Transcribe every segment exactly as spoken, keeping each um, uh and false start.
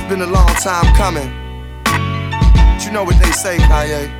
been a long time coming. But you know what they say, Kanye?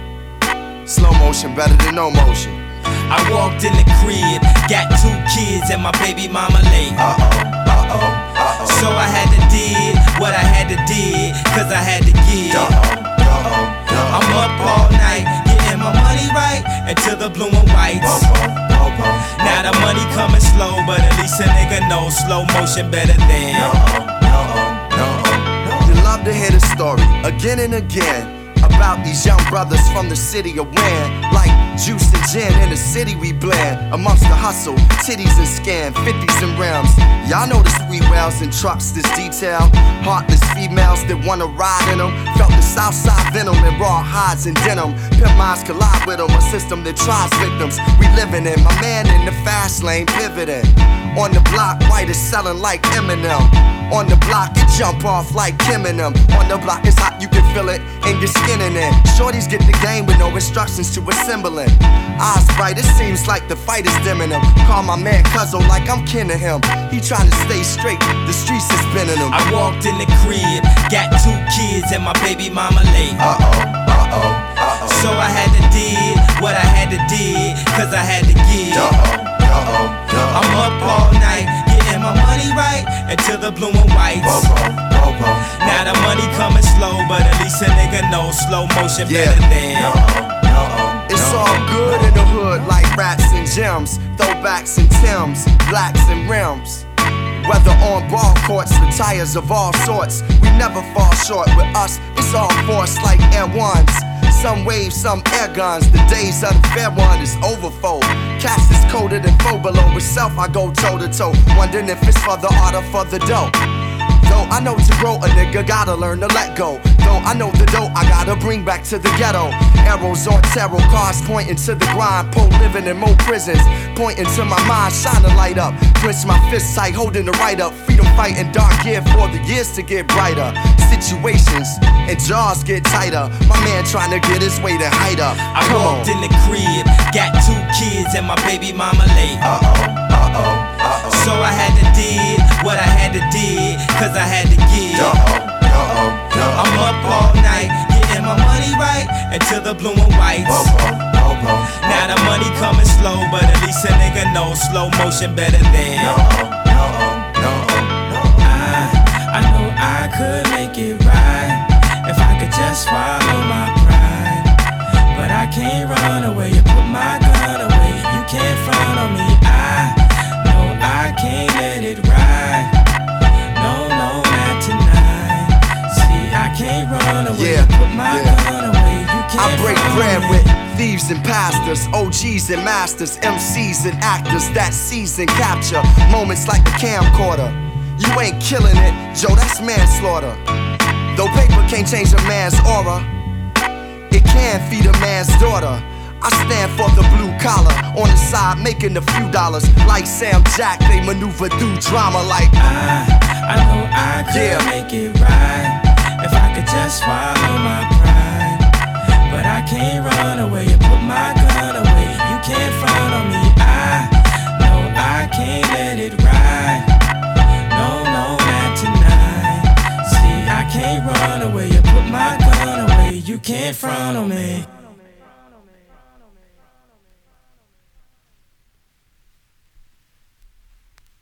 Slow motion better than no motion. I walked in the crib, got two kids and my baby mama late. Uh-oh, uh-oh, uh-oh. So I had to did what I had to did, cause I had to give. Uh-oh, uh-oh, uh-oh. I'm up all night, getting my money right, until the blue and whites. Uh-oh, uh-oh. Now the money coming slow, but at least a nigga knows slow motion better than. Uh-oh, uh-oh, uh-oh. You love to hear the story again and again about these young brothers from the city of Wynn. Like juice and gin in the city we blend. Amongst the hustle, titties and scan, fifties and rims. Y'all know the sweet wells and trucks this detail. Heartless females that wanna ride in them. Felt the south side venom and raw hides and denim. Pimp minds collide with them, a system that tries victims. We living in, my man in the fast lane pivoting. On the block, white is selling like Eminem. On the block, it jump off like Kim and them. On the block, it's hot, you can feel it in your skin and in. Shorties get the game with no instructions to assembling. Eyes bright, it seems like the fight is dimming them. Call my man Cuzzo like I'm kin to him. He trying to stay straight, the streets is spinning him. I walked in the crib, got two kids and my baby mama late. Uh-oh, uh-oh, uh-oh. So I had to did what I had to did, cause I had to give. Uh-oh, uh-oh, uh-oh. I'm up all night, getting my money right, until the blue and whites. Uh-oh, uh-oh. Now the money coming slow, but at least a nigga knows slow motion Yeah. better than. Uh-oh, uh-oh. It's all good in the hood like rats and gems. Throwbacks and Timbs, blacks and rims. Whether on ball courts, the tires of all sorts. We never fall short with us, it's all force like Air Ones. Some waves, some air guns. The days of the fair one is overfold. Cast is coded and foe below. With self I go toe to toe. Wondering if it's for the art or for the dough. Though I know to grow, a nigga gotta learn to let go. Though I know the dough, I gotta bring back to the ghetto. Arrows on tarot cards pointing to the grind. Pole living in more prisons, pointing to my mind, shine a light up. Clench my fist tight, holding the right up. Freedom fighting dark gear for the years to get brighter. Situations and jaws get tighter. My man trying to get his weight and height up. I Come walked on. in the crib, got two kids and my baby mama late. Uh-oh, uh-oh, uh-oh. So I had to did what I had to did, cause I had to give. Uh-oh, uh-oh, uh-oh. I'm up all night, getting my money right, until the blue and whites. Uh-oh, uh-oh. Now the money coming slow, but at least a nigga knows slow motion better than. Uh-oh, uh-oh, uh-oh. I, I know I could make it right if I could just follow my pride. But I can't run away, you put my gun away. You can't front on me, I know I can't let it ride. No, no, not tonight. See, I can't run away, Yeah, you put my yeah. gun away. You can't I break front bread on me. with thieves and pastors, O Gs and masters, M Cs and actors that season capture moments like a camcorder. You ain't killing it, Joe, that's manslaughter. Though paper can't change a man's aura, it can feed a man's daughter. I stand for the blue collar, on the side making a few dollars. Like Sam Jack, they maneuver through drama like I, I know I could Yeah. make it right if I could just follow my pride. But I can't run away and put my gun away. You can't front on me, I know I can't let it ride. No, no, not tonight. See, I can't run away and put my gun away. You can't front on me.